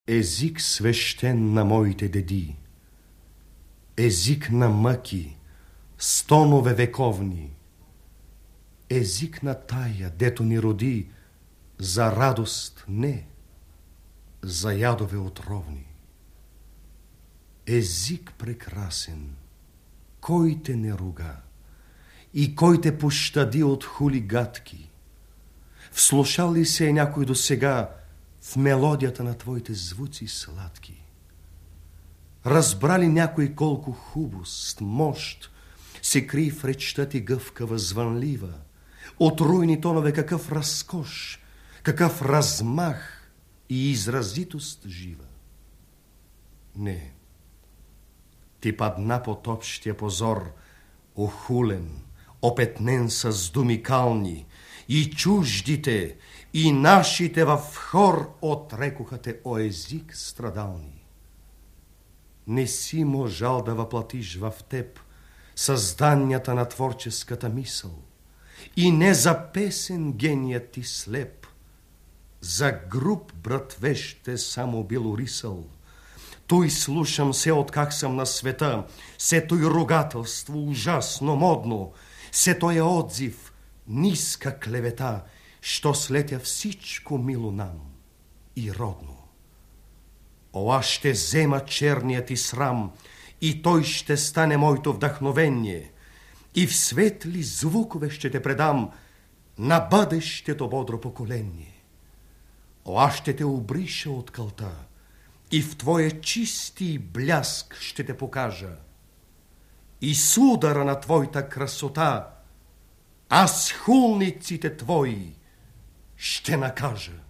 Език свещен на моите деди, език на мъки, стонове вековни, език на тая, дето ни роди, за радост не, за ядове отровни. Език прекрасен, кой те не руга и кой те пощади от хули гадки? Вслушал ли се е някой досега в мелодията на твоите звуци сладки? Разбрали някой колко хубост, мощ се крие в речта ти гъвкава, звънлива, от руйни тонове какъв разкош, какъв размах и изразитост жива? Не, ти падна под общия позор, охулен, опетнен с думи кални, и чуждите, и нашите в хор отрекоха те, о език страдални. Не си можал да въплатиш в теб създанията на творческата мисъл, и не за песен геният ти слеп, за груб братвеж те само бил урисъл. Той слушам се откак съм на света, се той ругателство ужасно модно, се той отзив, ниска клевета, що слетя всичко мило нам и родно. О, аз ще взема черния ти срам, и той ще стане моето вдъхновение, и в светли звукове ще те предам на бъдещето бодро поколение. О, аз ще те обриша от кълта, и в твоя чисти бляск ще те покажа, и с удара на твоята красота аз хулниците твои ще накажа.